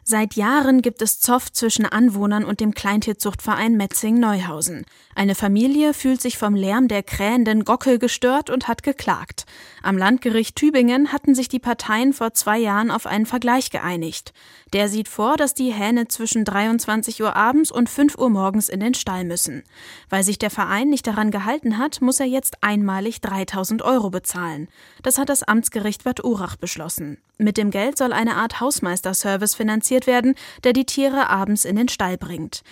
Seit Jahren gibt es Zoff zwischen Anwohnern und dem Kleintierzuchtverein Metzing-Neuhausen. Eine Familie fühlt sich vom Lärm der krähenden Gockel gestört und hat geklagt. Am Landgericht Tübingen hatten sich die Parteien vor 2 Jahren auf einen Vergleich geeinigt. Der sieht vor, dass die Hähne zwischen 23 Uhr abends und 5 Uhr morgens in den Stall müssen. Weil sich der Verein nicht daran gehalten hat, muss er jetzt einmalig 3.000 € bezahlen. Das hat das Amtsgericht Bad Urach beschlossen. Mit dem Geld soll eine Art Hausmeisterservice finanziert werden, der die Tiere abends in den Stall bringt.